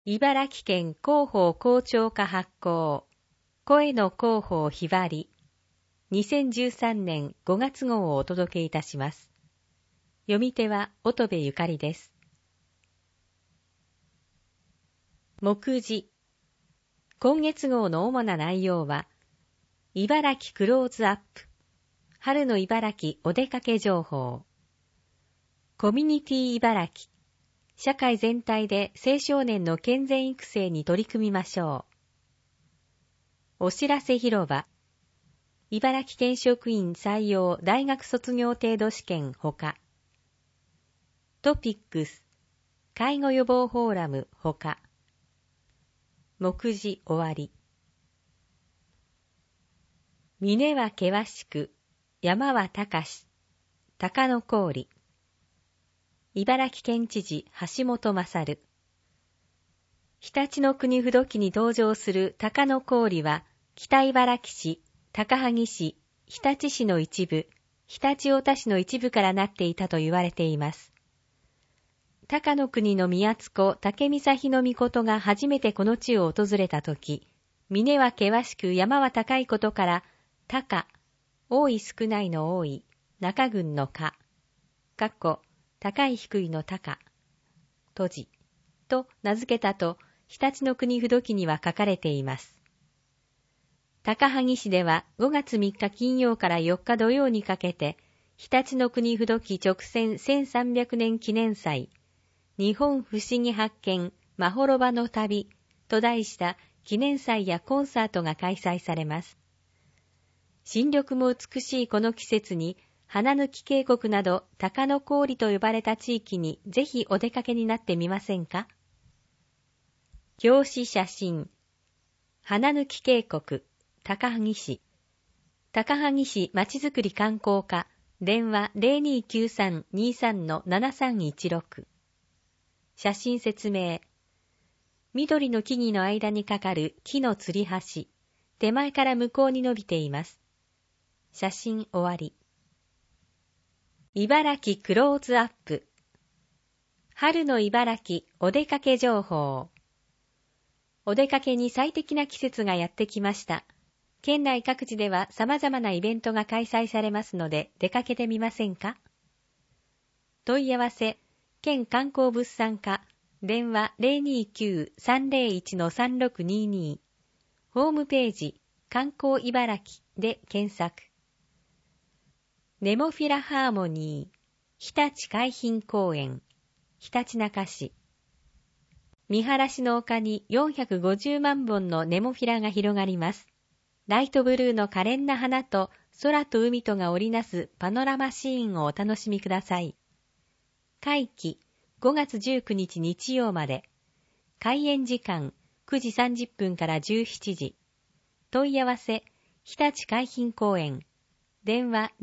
茨城県広報広聴課発行、声の広報ひばり、2013年5月号をお届けいたします。読み手は乙部ゆかりです。目次。今月号の主な内容は、茨城クローズアップ、春の茨城お出かけ情報、コミュニティ茨城、社会全体で青少年の健全育成に取り組みましょう。お知らせ広場、茨城県職員採用大学卒業程度試験ほか、トピックス、介護予防フォーラムほか、目次終わり。峰は険しく、山は高し、鷹の氷。茨城県知事橋本勝。常陸の国不土記に登場する鷹の氷は、北茨城市、高萩市、日立市の一部、常陸太田市の一部からなっていたと言われています。鷹の国の宮津子竹見佐日命が初めてこの地を訪れたとき、峰は険しく山は高いことから、鷹、多い少ないの多い、中郡のか、高い低いの高、閉じ、と名付けたと、常陸の国不土記には書かれています。高萩市では5月3日金曜から4日土曜にかけて、常陸の国不土記直線1300年記念祭、日本不思議発見まほろばの旅と題した記念祭やコンサートが開催されます。新緑も美しいこの季節に、花貫渓谷など鷹の氷と呼ばれた地域にぜひお出かけになってみませんか？表紙写真。花貫渓谷、高萩市。高萩市まちづくり観光課、電話 0293-23-7316。写真説明。緑の木々の間にかかる木の吊り橋。手前から向こうに伸びています。写真終わり。茨城クローズアップ。春の茨城お出かけ情報。お出かけに最適な季節がやってきました。県内各地では様々なイベントが開催されますので出かけてみませんか？問い合わせ、県観光物産課、電話 029-301-3622。ホームページ、観光茨城で検索。ネモフィラハーモニー、日立海浜公園、ひたちなか市。見晴らしの丘に450万本のネモフィラが広がります。ライトブルーの可憐な花と空と海とが織りなすパノラマシーンをお楽しみください。会期、5月19日日曜まで。開園時間、9時30分から17時。問い合わせ、日立海浜公園。電話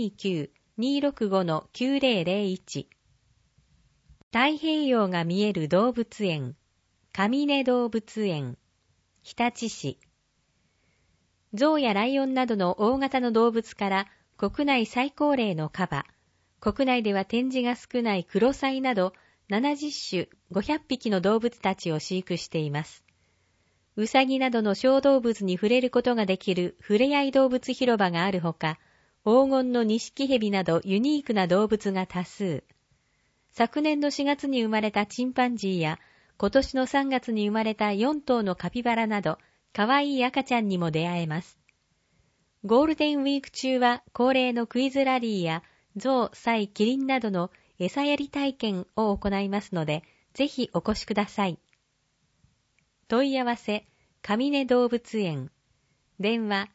029-265-9001。太平洋が見える動物園、上根動物園、日立市。象やライオンなどの大型の動物から国内最高齢のカバ、国内では展示が少ないクロサイなど70種500匹の動物たちを飼育しています。ウサギなどの小動物に触れることができるふれあい動物広場があるほか、黄金のニシキヘビなどユニークな動物が多数。昨年の4月に生まれたチンパンジーや、今年の3月に生まれた4頭のカピバラなど、かわいい赤ちゃんにも出会えます。ゴールデンウィーク中は恒例のクイズラリーや、象、サイ、キリンなどの餌やり体験を行いますので、ぜひお越しください。問い合わせ、上根動物園。電話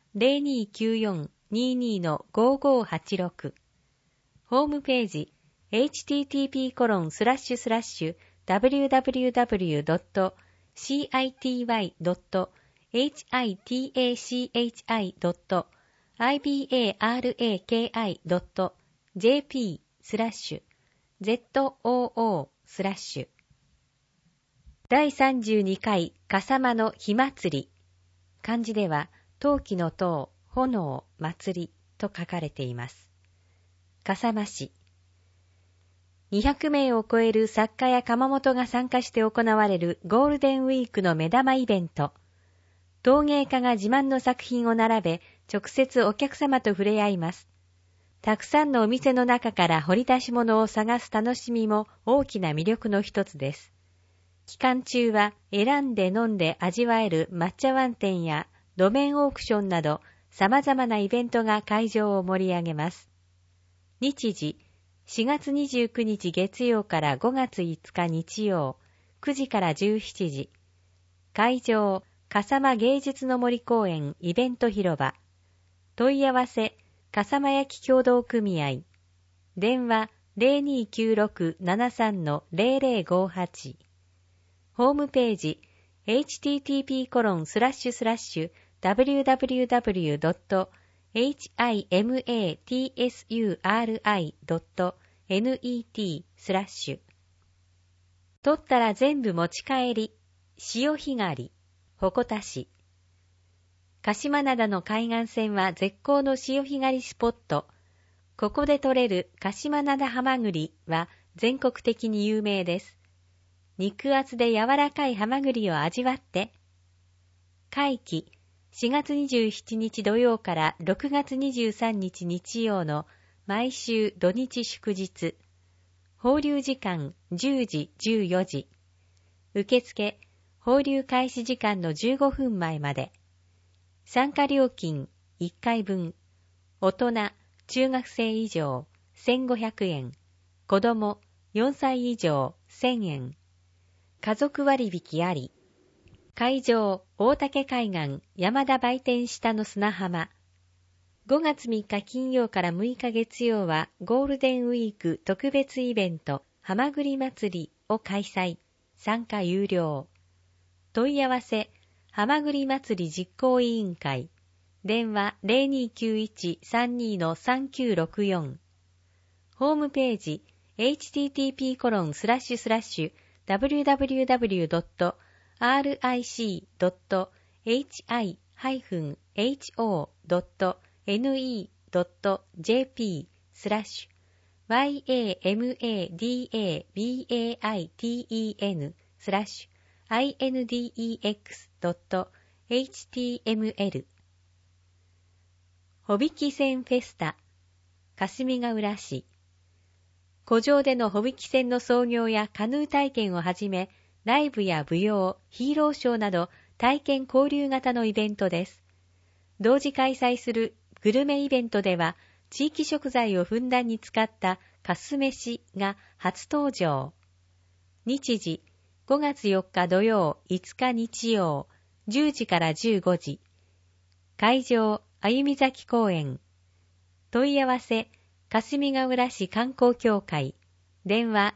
0294-22-5586。ホームページ、http://www.citashi.jp/zoo/第32回笠間の火祭り。漢字では、陶器の塔、炎、祭りと書かれています。笠間市。 200名を超える作家や窯元が参加して行われるゴールデンウィークの目玉イベント。陶芸家が自慢の作品を並べ、直接お客様と触れ合います。たくさんのお店の中から掘り出し物を探す楽しみも大きな魅力の一つです。期間中は選んで飲んで味わえる抹茶碗店や路面オークションなど様々なイベントが会場を盛り上げます。日時、4月29日月曜から5月5日日曜、9時から17時。会場、笠間芸術の森公園イベント広場。問い合わせ、笠間焼協同組合。電話 0296-73-0058。ホームページ、http://www.himatsuri.net/取ったら全部持ち帰り、潮干狩り、鉾田市。鹿島灘の海岸線は絶好の潮干狩りスポット。ここで取れる鹿島灘ハマグリは全国的に有名です。肉厚で柔らかいハマグリを味わって。会期、4月27日土曜から6月23日日曜の毎週土日祝日。放流時間10時14時。受付、放流開始時間の15分前まで。参加料金1回分。大人、中学生以上1500円。子供4歳以上1000円。家族割引あり。会場、大竹海岸山田売店下の砂浜。5月3日金曜から6日月曜はゴールデンウィーク特別イベントはまぐり祭りを開催。参加有料。問い合わせ、はまぐり祭り実行委員会。電話 0291-32-3964。ホームページ http://www.rci.ho.ne.jp/yamadex.index.html ほびき線フェスタ、霞ヶ浦市。湖上でのほびき線の操業やカヌー体験をはじめ、ライブや舞踊、ヒーローショーなど体験交流型のイベントです。同時開催するグルメイベントでは、地域食材をふんだんに使ったかす飯が初登場。日時、5月4日土曜、5日日曜、10時から15時。会場、歩崎公園。問い合わせ、霞ヶ浦市観光協会。電話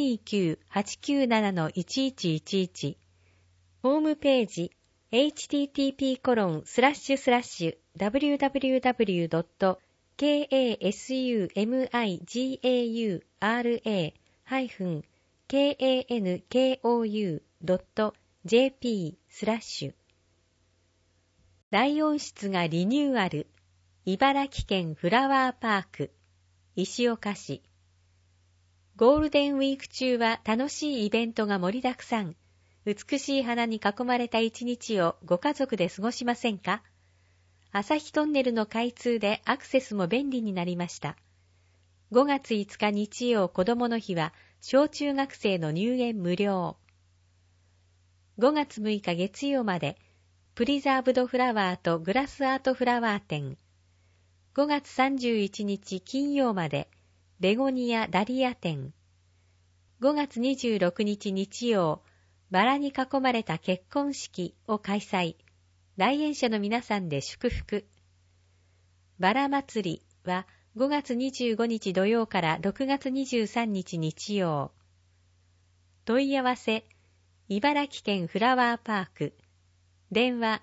029-897-1111。ホームページ、http://www.kasumigura-kankou.jp/ 大温室がリニューアル。茨城県フラワーパーク。石岡市。ゴールデンウィーク中は楽しいイベントが盛りだくさん。美しい花に囲まれた一日をご家族で過ごしませんか？朝日トンネルの開通でアクセスも便利になりました。5月5日日曜子どもの日は小中学生の入園無料。5月6日月曜までプリザーブドフラワーとグラスアートフラワー展。5月31日金曜までベゴニアダリア展。5月26日日曜、バラに囲まれた結婚式を開催。来園者の皆さんで祝福。バラ祭りは5月25日土曜から6月23日日曜。問い合わせ、茨城県フラワーパーク。電話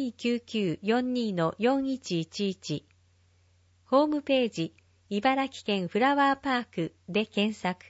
0299-42-4111。ホームページ、茨城県フラワーパークで検索。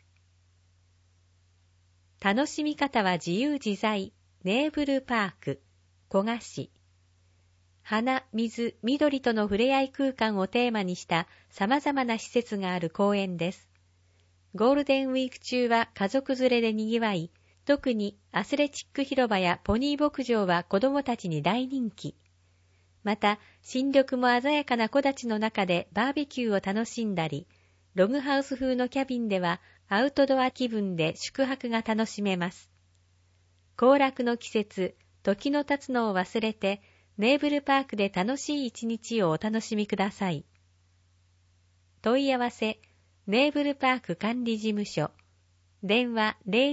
楽しみ方は自由自在、ネーブルパーク、古河市。花、水、緑との触れ合い空間をテーマにした様々な施設がある公園です。 ゴールデンウィーク中は家族連れで賑わい、特にアスレチック広場やポニー牧場は子供たちに大人気。また、新緑も鮮やかな木立の中でバーベキューを楽しんだり、ログハウス風のキャビンではアウトドア気分で宿泊が楽しめます。行楽の季節、時の経つのを忘れて、ネーブルパークで楽しい一日をお楽しみください。問い合わせ、ネーブルパーク管理事務所、電話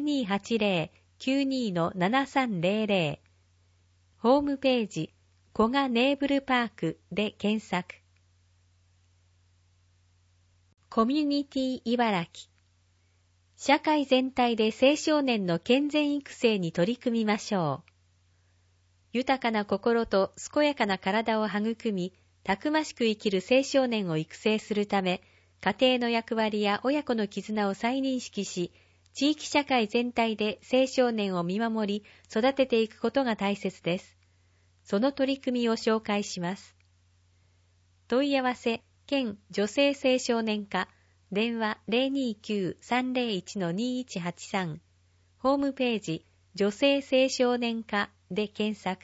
0280-92-7300、ホームページ、古賀ネーブルパークで検索。コミュニティ茨城。社会全体で青少年の健全育成に取り組みましょう。豊かな心と健やかな体を育み、たくましく生きる青少年を育成するため、家庭の役割や親子の絆を再認識し、地域社会全体で青少年を見守り、育てていくことが大切です。その取り組みを紹介します。問い合わせ、県女性青少年課、電話 029-301-2183、ホームページ、女性青少年課で検索。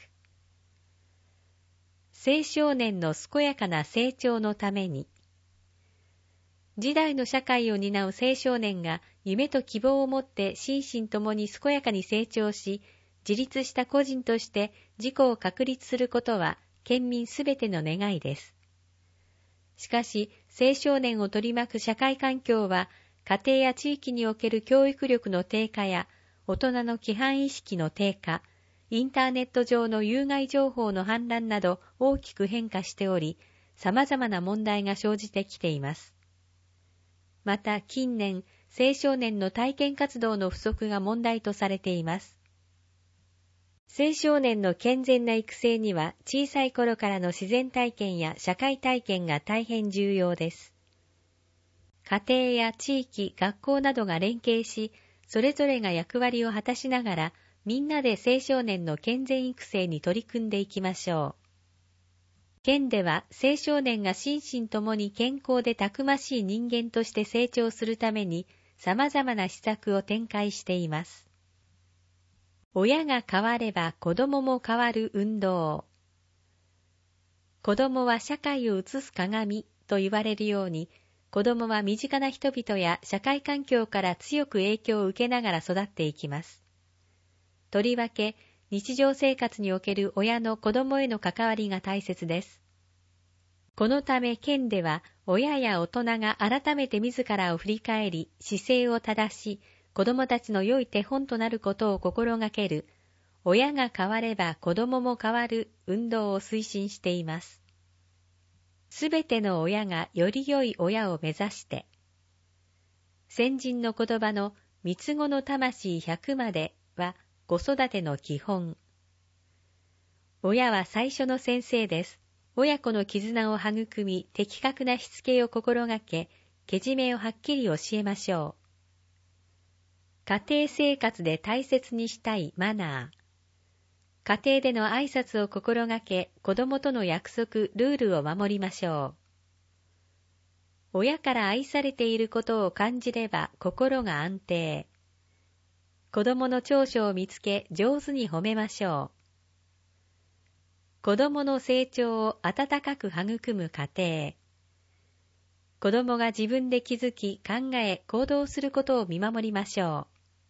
青少年の健やかな成長のために。時代の社会を担う青少年が夢と希望を持って心身ともに健やかに成長し、自立した個人として自己を確立することは県民すべての願いです。しかし、青少年を取り巻く社会環境は、家庭や地域における教育力の低下や、大人の規範意識の低下、インターネット上の有害情報の氾濫など大きく変化しており、様々な問題が生じてきています。また近年、青少年の体験活動の不足が問題とされています。青少年の健全な育成には小さい頃からの自然体験や社会体験が大変重要です。家庭や地域、学校などが連携し、それぞれが役割を果たしながら、みんなで青少年の健全育成に取り組んでいきましょう。県では青少年が心身ともに健康でたくましい人間として成長するために様々な施策を展開しています。親が変われば子供も変わる運動。子供は社会を映す鏡と言われるように、子供は身近な人々や社会環境から強く影響を受けながら育っていきます。とりわけ、日常生活における親の子供への関わりが大切です。このため県では親や大人が改めて自らを振り返り姿勢を正し、子供たちの良い手本となることを心がける、親が変われば子供も変わる運動を推進しています。すべての親がより良い親を目指して。先人の言葉の三つ子の魂100までは子育ての基本。親は最初の先生です。親子の絆を育み、的確なしつけを心がけ、けじめをはっきり教えましょう。家庭生活で大切にしたいマナー。家庭での挨拶を心がけ、子供との約束、ルールを守りましょう。親から愛されていることを感じれば心が安定。子供の長所を見つけ、上手に褒めましょう。子供の成長を温かく育む家庭。子供が自分で気づき、考え、行動することを見守りましょう。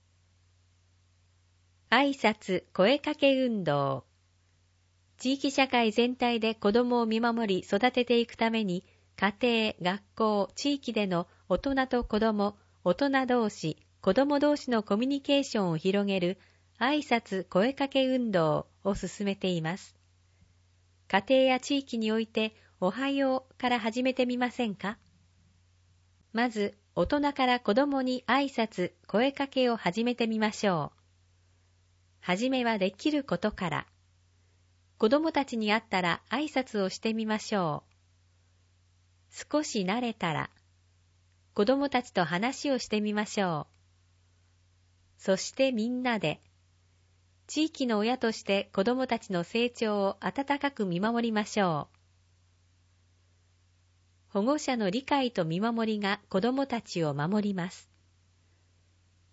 挨拶、声かけ運動。地域社会全体で子供を見守り育てていくために、家庭、学校、地域での大人と子供、大人同士、子供同士のコミュニケーションを広げる挨拶、声かけ運動を進めています。家庭や地域において、おはようから始めてみませんか？まず、大人から子供に挨拶、声かけを始めてみましょう。はじめはできることから。子供たちに会ったら挨拶をしてみましょう。少し慣れたら、子供たちと話をしてみましょう。そしてみんなで、地域の親として子供たちの成長を温かく見守りましょう。保護者の理解と見守りが子供たちを守ります。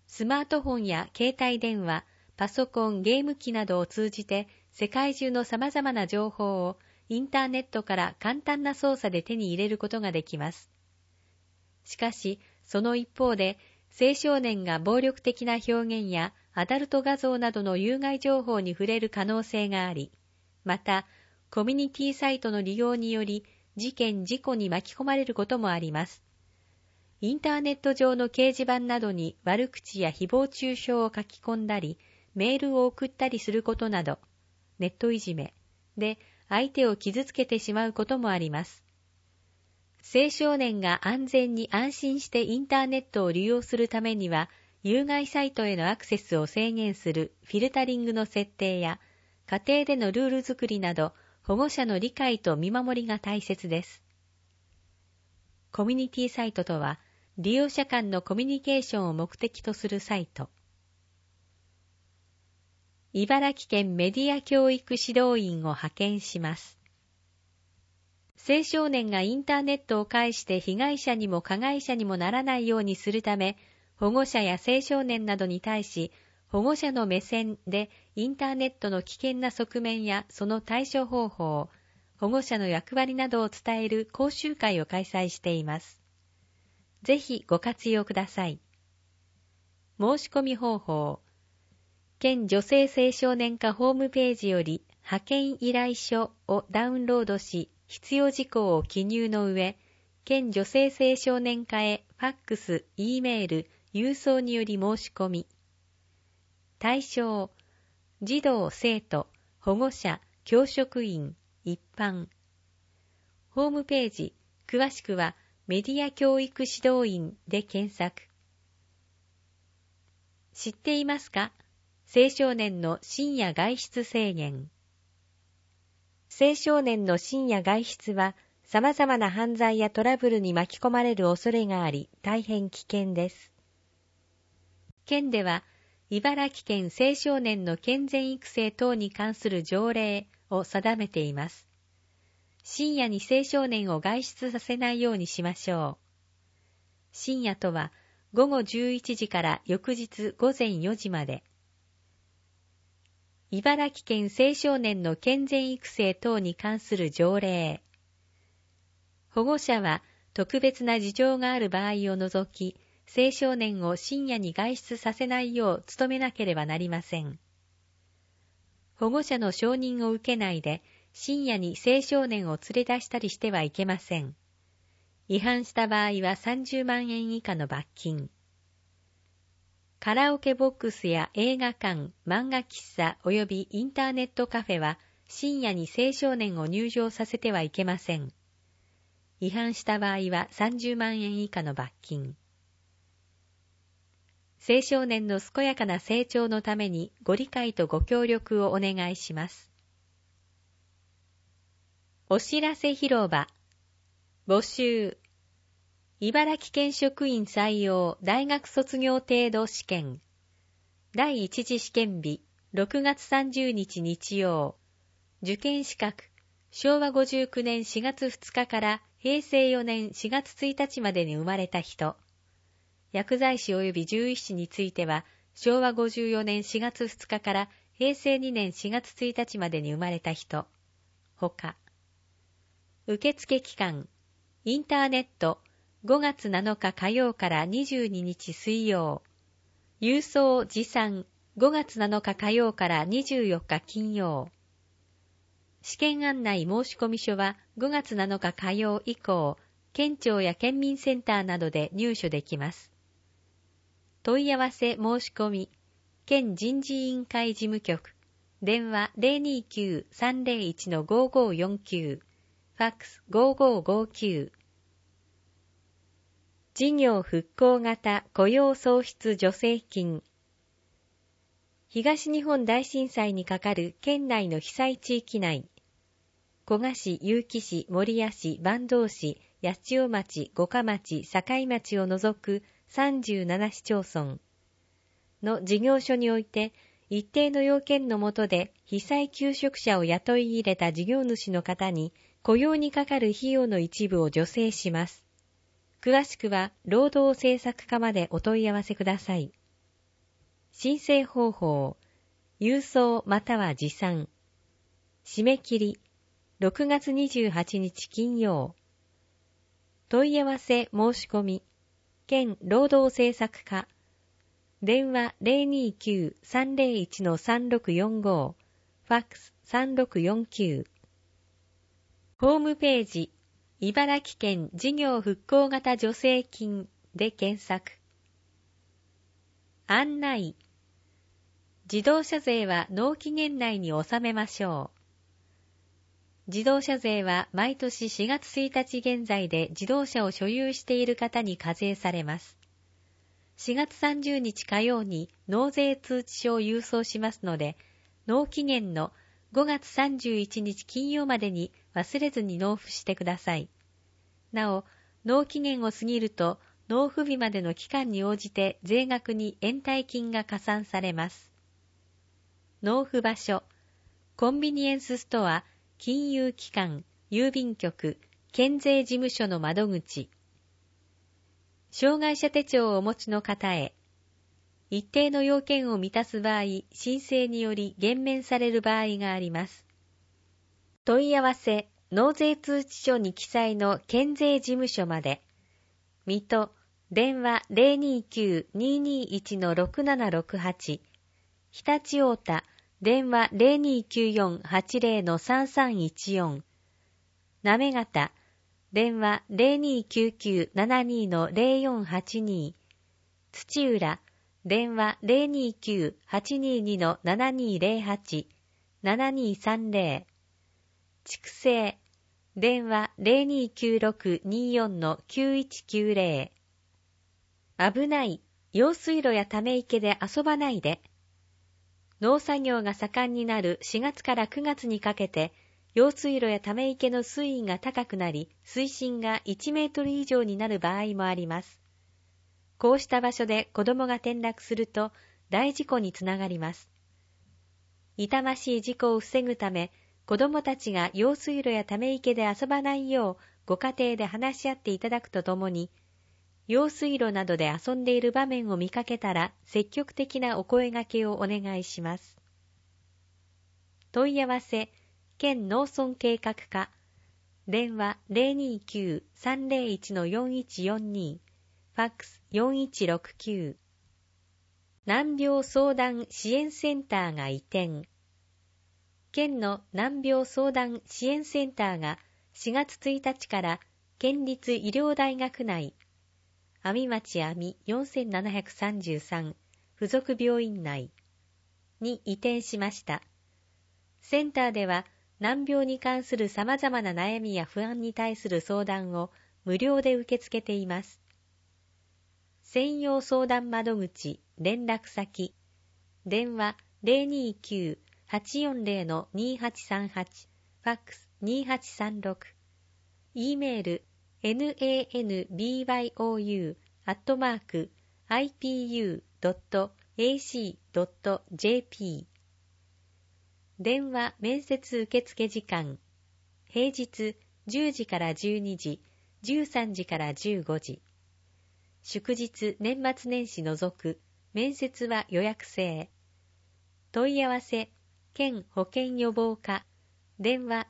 スマートフォンや携帯電話、パソコン、ゲーム機などを通じて世界中の様々な情報をインターネットから簡単な操作で手に入れることができます。しかし、その一方で、青少年が暴力的な表現やアダルト画像などの有害情報に触れる可能性があり、また、コミュニティサイトの利用により事件・事故に巻き込まれることもあります。インターネット上の掲示板などに悪口や誹謗中傷を書き込んだり、メールを送ったりすることなど、ネットいじめで相手を傷つけてしまうこともあります。青少年が安全に安心してインターネットを利用するためには、有害サイトへのアクセスを制限するフィルタリングの設定や、家庭でのルール作りなど、保護者の理解と見守りが大切です。コミュニティサイトとは、利用者間のコミュニケーションを目的とするサイト。茨城県メディア教育指導員を派遣します。青少年がインターネットを介して被害者にも加害者にもならないようにするため、保護者や青少年などに対し、保護者の目線でインターネットの危険な側面やその対処方法、保護者の役割などを伝える講習会を開催しています。ぜひご活用ください。申し込み方法。県女性青少年課ホームページより派遣依頼書をダウンロードし、必要事項を記入の上、県女性青少年課へファックス、Eメール、郵送により申し込み。対象、児童・生徒、保護者、教職員、一般。ホームページ、詳しくはメディア教育指導員で検索。知っていますか？青少年の深夜外出制限。青少年の深夜外出は様々な犯罪やトラブルに巻き込まれる恐れがあり、大変危険です。県では、茨城県青少年の健全育成等に関する条例を定めています。深夜に青少年を外出させないようにしましょう。深夜とは午後11時から翌日午前4時まで。茨城県青少年の健全育成等に関する条例。保護者は特別な事情がある場合を除き、青少年を深夜に外出させないよう努めなければなりません。保護者の承認を受けないで、深夜に青少年を連れ出したりしてはいけません。違反した場合は30万円以下の罰金。カラオケボックスや映画館、漫画喫茶及びインターネットカフェは深夜に青少年を入場させてはいけません。違反した場合は30万円以下の罰金。青少年の健やかな成長のためにご理解とご協力をお願いします。お知らせ広場。募集。茨城県職員採用大学卒業程度試験。第一次試験日、6月30日日曜。受験資格、昭和59年4月2日から平成4年4月1日までに生まれた人。薬剤師及び獣医師については、昭和54年4月2日から平成2年4月1日までに生まれた人。ほか。受付期間、インターネット、5月7日火曜から22日水曜。郵送持参、5月7日火曜から24日金曜。試験案内申込書は5月7日火曜以降、県庁や県民センターなどで入手できます。問い合わせ申し込み、県人事委員会事務局、電話 029-301-5549、ファックス5559。事業復興型雇用創出助成金。東日本大震災にかかる県内の被災地域内、古河市、結城市、守谷市、坂東市、八千代町、五霞町、境町を除く37市町村の事業所において、一定の要件の下で被災求職者を雇い入れた事業主の方に雇用にかかる費用の一部を助成します。詳しくは労働政策課までお問い合わせください。 申請方法、郵送または持参。締め切り、6月28日金曜。問い合わせ申し込み、県労働政策課。電話 029-301-3645、ファックス3649。ホームページ、茨城県事業復興型助成金で検索。案内。自動車税は納期限内に納めましょう。自動車税は毎年4月1日現在で自動車を所有している方に課税されます。4月30日火曜に納税通知書を郵送しますので、納期限の5月31日金曜までに忘れずに納付してください。なお、納期限を過ぎると、納付日までの期間に応じて税額に延滞金が加算されます。納付場所、コンビニエンスストア、金融機関、郵便局、県税事務所の窓口。障害者手帳をお持ちの方へ、一定の要件を満たす場合、申請により減免される場合があります。問い合わせ、納税通知書に記載の県税事務所まで。水戸、電話 029-221-6768。常陸太田、電話 0294-80-3314。行方、電話 0299-72-0482。土浦、電話 029-822-7208。7230。筑西、電話 029624-9190。危ない、用水路やため池で遊ばないで。農作業が盛んになる4月から9月にかけて、用水路やため池の水位が高くなり、水深が1メートル以上になる場合もあります。こうした場所で子供が転落すると大事故につながります。痛ましい事故を防ぐため、子供たちが用水路やため池で遊ばないようご家庭で話し合っていただくとともに、用水路などで遊んでいる場面を見かけたら積極的なお声掛けをお願いします。問い合わせ、県農村計画課、電話 029-301-4142、ファックス4169。難病相談支援センターが移転。県の難病相談支援センターが4月1日から県立医療大学内、阿見町阿見4733附属病院内に移転しました。センターでは難病に関する様々な悩みや不安に対する相談を無料で受け付けています。専用相談窓口、連絡先、電話 029-840-2838、ファックス2836、E メール nanbyo@ipu.ac.jp。 電話面接受付時間、平日10時から12時、13時から15時。祝日年末年始除く、面接は予約制。問い合わせ、県保健予防課、電話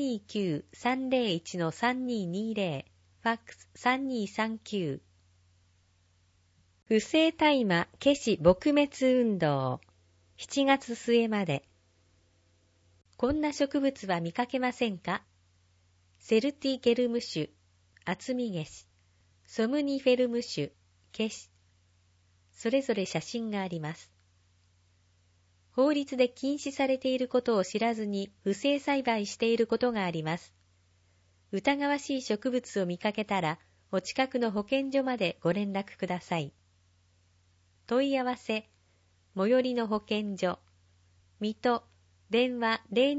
029-301-3220、ファックス3239。不正大麻消し撲滅運動、7月末まで。こんな植物は見かけませんか？セルティゲルム種、厚み消し、ソムニフェルム種、消し。それぞれ写真があります。法律で禁止されていることを知らずに不正栽培していることがあります。疑わしい植物を見かけたら、お近くの保健所までご連絡ください。問い合わせ、最寄りの保健所、水戸、電話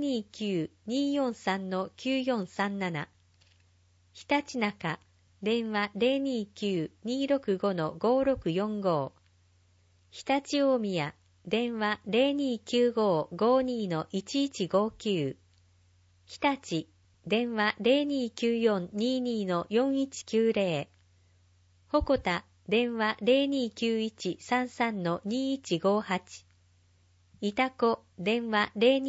029-243-9437、ひたちなか、電話 029-265-5645、常陸大宮、電話 0295-52-1159、日立、電話 0294-22-4190、鉾田、 電話 029133-2158。いたこ、電話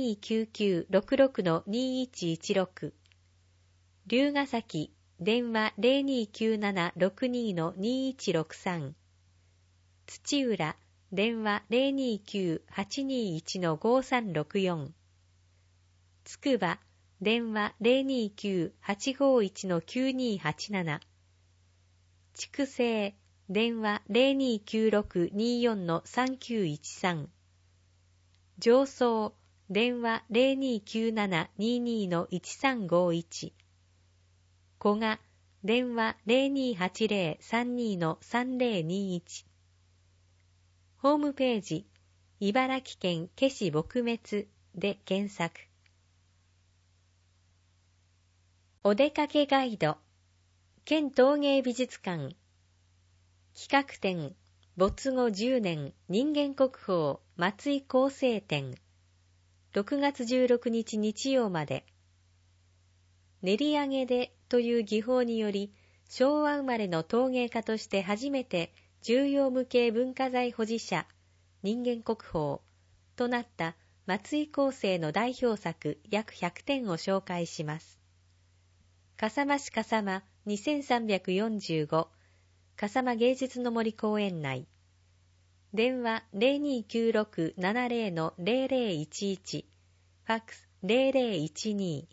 029966-2116。龍ヶ崎、電話 029762-2163。土浦、電話 029-821-5364。つくば、電話 029-851-9287。筑西、電話 029624-3913。上総、電話 029722-1351。古賀、電話 028032-3021。ホームページ、茨城県消し撲滅で検索。お出かけガイド、県陶芸美術館、企画展、没後10年人間国宝松井厚生展、6月16日日曜まで。練り上げでという技法により、昭和生まれの陶芸家として初めて重要無形文化財保持者、人間国宝となった松井厚生の代表作約100点を紹介します。笠間市笠間2345、笠間芸術の森公園内。電話 029670-0011、ファックス0012。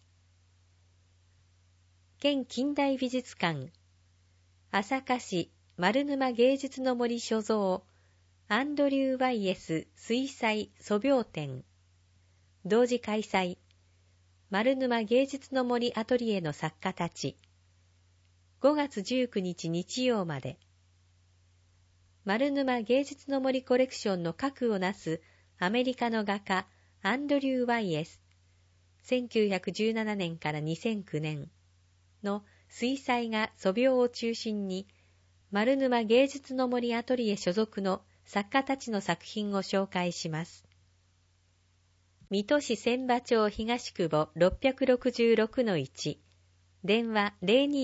県近代美術館、朝霞市丸沼芸術の森所蔵、アンドリュー・ワイエス水彩素描展。同時開催、丸沼芸術の森アトリエの作家たち。5月19日日曜まで。丸沼芸術の森コレクションの核をなすアメリカの画家アンドリュー・ワイエス、1917年から2009年の水彩画素描を中心に、丸沼芸術の森アトリエ所属の作家たちの作品を紹介します。水戸市千葉町東久保 666-1、電話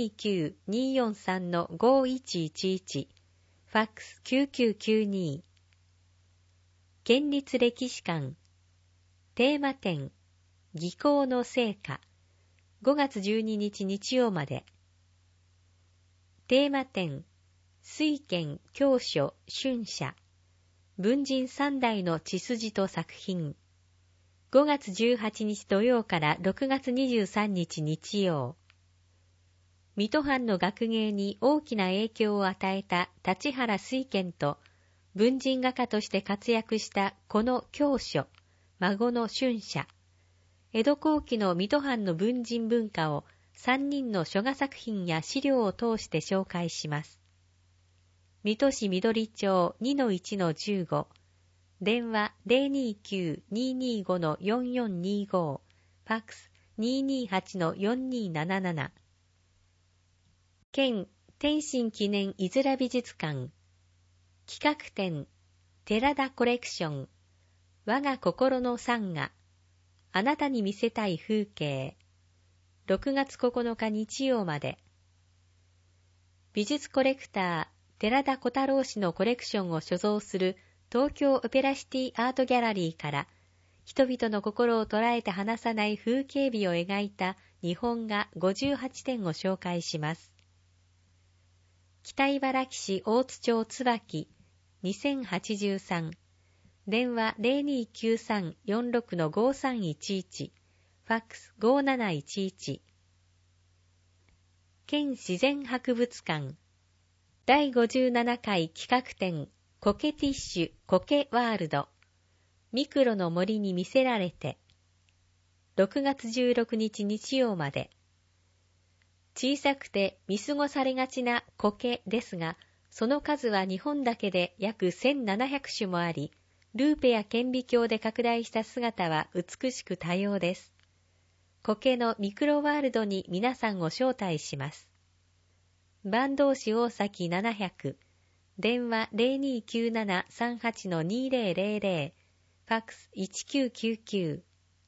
029-243-5111、ファックス9992。県立歴史館、テーマ展、技巧の成果、5月12日日曜まで。テーマ展、水賢教書春社、文人三代の血筋と作品。5月18日土曜から6月23日日曜。水戸藩の学芸に大きな影響を与えた立原水賢と、文人画家として活躍したこの教書、孫の春社。江戸後期の水戸藩の文人文化を3人の書画作品や資料を通して紹介します。水戸市緑町 2-1-15、電話 029-225-4425、ファックス 228-4277。県天津記念いづら美術館、企画展、寺田コレクション、我が心の山河、あなたに見せたい風景、6月9日日曜まで。美術コレクター、寺田小太郎氏のコレクションを所蔵する東京オペラシティアートギャラリーから、人々の心を捉えて離さない風景美を描いた日本画58点を紹介します。北茨城市大津町椿2083、電話 029346-5311、ファックス5711。県自然博物館、第57回企画展、コケティッシュコケワールド、ミクロの森に魅せられて、6月16日日曜まで。小さくて見過ごされがちな苔ですが、その数は日本だけで約1700種もあり、ルーペや顕微鏡で拡大した姿は美しく多様です。苔のミクロワールドに皆さんを招待します。坂東市大崎700、電話 029738-2000、ファックス1999。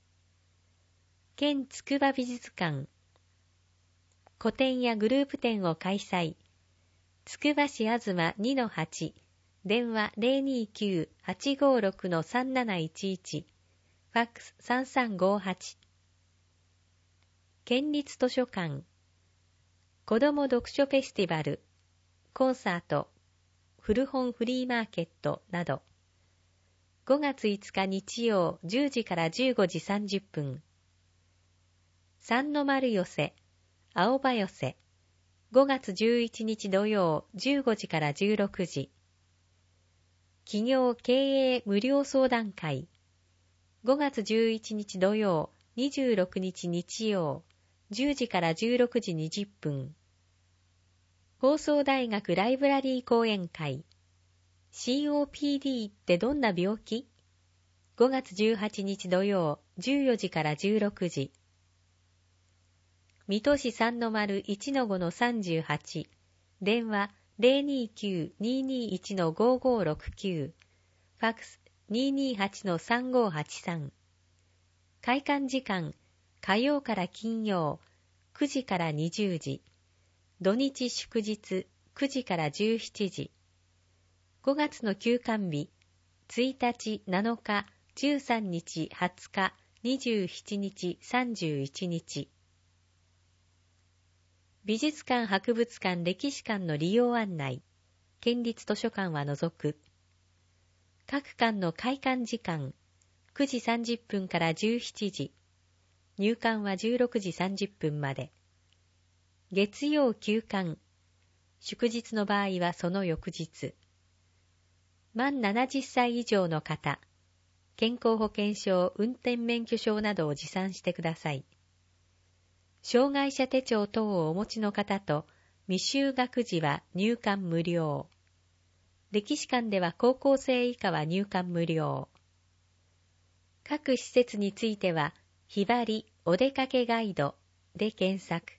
県筑波美術館、個展やグループ展を開催。 つくば市あずま 2-8、電話 029-856-3711、ファックス3358。県立図書館、子ども読書フェスティバル、コンサート、古本フリーマーケットなど、5月5日日曜10時から15時30分。三の丸寄せ、青葉寄せ、5月11日土曜15時から16時。企業経営無料相談会、5月11日土曜26日日曜10時から16時20分。放送大学ライブラリー講演会、COPD ってどんな病気？ 5 月18日土曜14時から16時。水戸市三の丸 1-5-38、電話 029-221-5569、ファックス 228-3583。開館時間、火曜から金曜9時から20時、土日祝日9時から17時。5月の休館日、1日、7日、13日、20日、27日、31日。美術館、博物館、歴史館の利用案内、県立図書館は除く。各館の開館時間、9時30分から17時。入館は16時30分まで。月曜休館。祝日の場合はその翌日。満70歳以上の方、健康保険証、運転免許証などを持参してください。障害者手帳等をお持ちの方と未就学児は入館無料。歴史館では高校生以下は入館無料。各施設についてはひばりお出かけガイドで検索。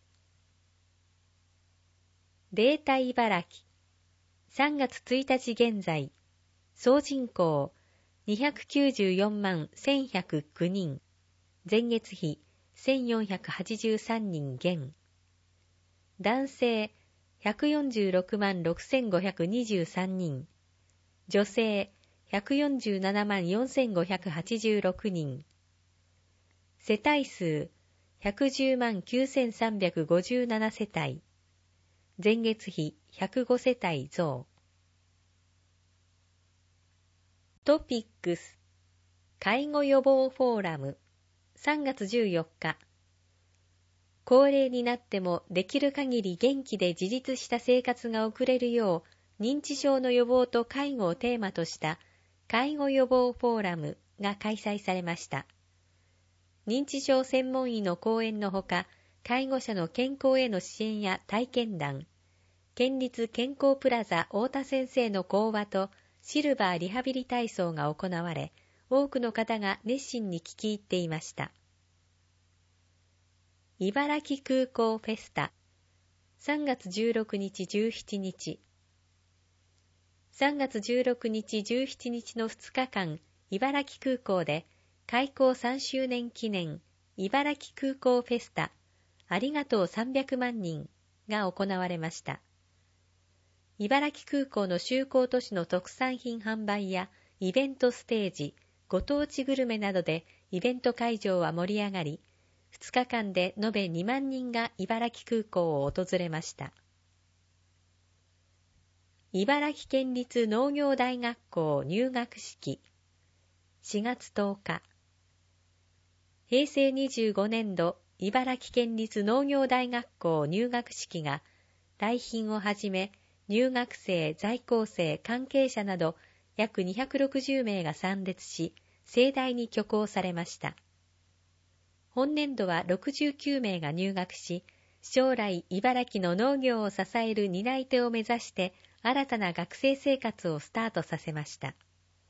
データ茨城、3月1日現在、総人口294万1109人、前月比1483人減。男性146万6523人、女性147万4586人。世帯数110万9357世帯、前月比105世帯増。トピックス、介護予防フォーラム、3月14日。高齢になってもできる限り元気で自立した生活が送れるよう、認知症の予防と介護をテーマとした介護予防フォーラムが開催されました。認知症専門医の講演のほか、介護者の健康への支援や体験談、県立健康プラザ太田先生の講話とシルバーリハビリ体操が行われ、多くの方が熱心に聞き入っていました。茨城空港フェスタ、3月16日17日。3月16日17日の2日間、茨城空港で開港3周年記念茨城空港フェスタありがとう300万人が行われました。茨城空港の就航都市の特産品販売やイベントステージ、ご当地グルメなどでイベント会場は盛り上がり、2日間で延べ2万人が茨城空港を訪れました。茨城県立農業大学校入学式、4月10日。平成25年度茨城県立農業大学校入学式が、来賓をはじめ入学生、在校生、関係者など約260名が参列し、盛大に挙行されました。本年度は69名が入学し、将来茨城の農業を支える担い手を目指して新たな学生生活をスタートさせました。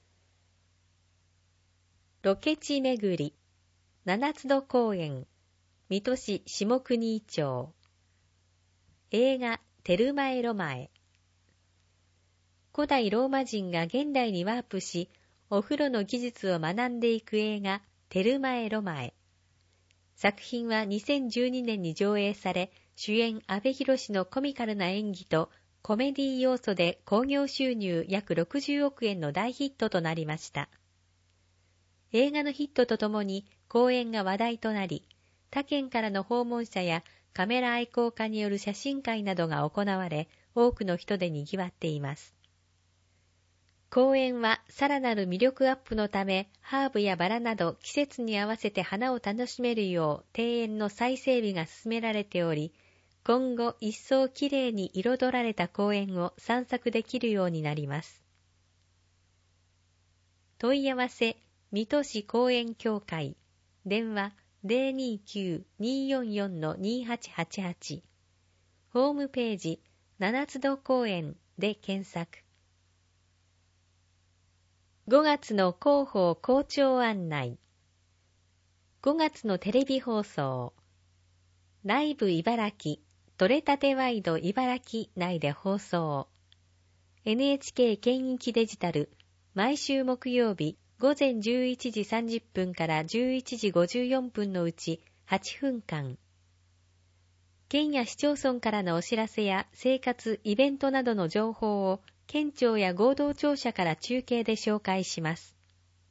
ロケ地巡り、七つ戸公園、水戸市下国井町。映画テルマエロマエ。古代ローマ人が現代にワープし、お風呂の技術を学んでいく映画テルマエロマエ。作品は2012年に上映され、主演阿部寛のコミカルな演技とコメディ要素で興行収入約60億円の大ヒットとなりました。映画のヒットとともに公演が話題となり、他県からの訪問者やカメラ愛好家による写真会などが行われ、多くの人で賑わっています。公園はさらなる魅力アップのため、ハーブやバラなど季節に合わせて花を楽しめるよう庭園の再整備が進められており、今後一層きれいに彩られた公園を散策できるようになります。問い合わせ、水戸市公園協会、電話 029-244-2888、ホームページ、七つ戸公園で検索。5月の広報校長案内。5月のテレビ放送。ライブ茨城、取れたてワイド茨城内で放送。NHK 県域デジタル、毎週木曜日午前11時30分から11時54分のうち8分間。県や市町村からのお知らせや生活、イベントなどの情報を県庁や合同庁舎から中継で紹介します。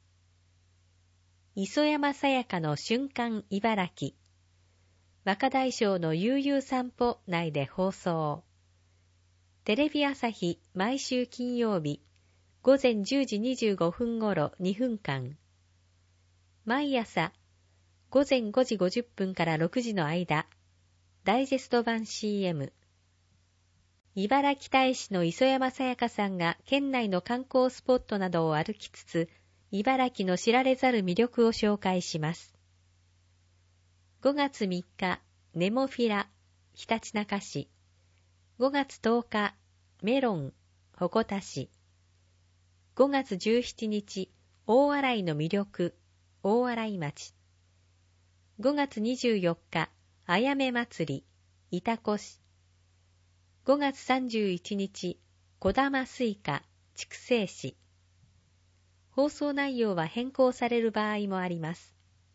磯山さやかの瞬間茨城。若大将の悠々散歩内で放送。テレビ朝日毎週金曜日午前10時25分頃2分間。毎朝午前5時50分から6時の間、ダイジェスト版 CM。茨城大使の磯山さやかさんが県内の観光スポットなどを歩きつつ、茨城の知られざる魅力を紹介します。5月3日、ネモフィラ、ひたちなか市。5月10日、メロン、鉾田市。5月17日、大洗の魅力、大洗町。5月24日、あやめ祭り、潮来市。5月31日、小玉スイカ、筑西市。放送内容は変更される場合もあります。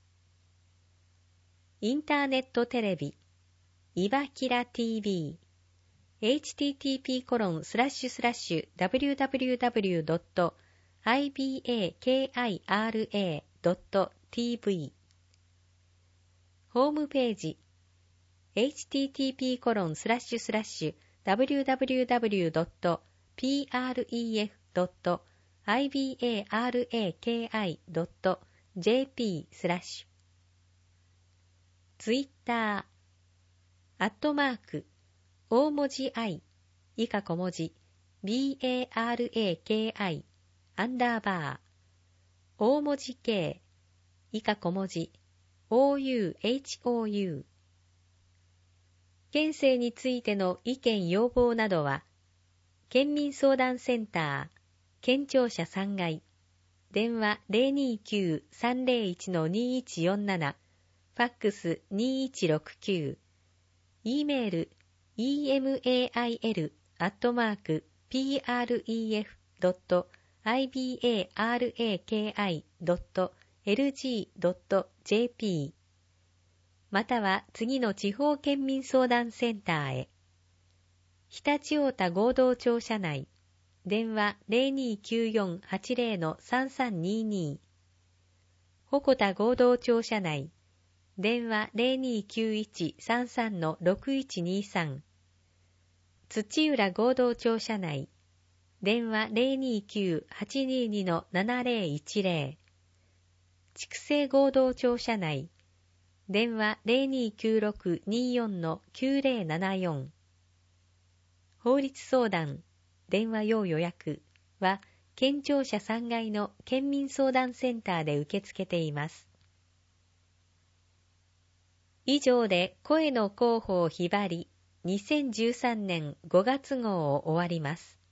インターネットテレビ、いばきら TV、http://www.ibakira.tv ホームページ http://www.pref.ibaraki.jp/ ツイッター大文字 I 以下小文字 BARAKI アンダーバー大文字 K 以下小文字 OUHOU 県政についての意見要望などは県民相談センター県庁舎3階電話 029-301-2147 ファックス2169 E メール email@pref.ibaraki.lg.jp または次の地方県民相談センターへ。常陸太田合同庁舎内電話 029480-3322 鉾田合同庁舎内電話 029133-6123 土浦合同庁舎内電話 029-822-7010 筑西合同庁舎内電話 029624-9074 法律相談電話要予約は県庁舎3階の県民相談センターで受け付けています。以上で声の広報ひばり2013年5月号を終わります。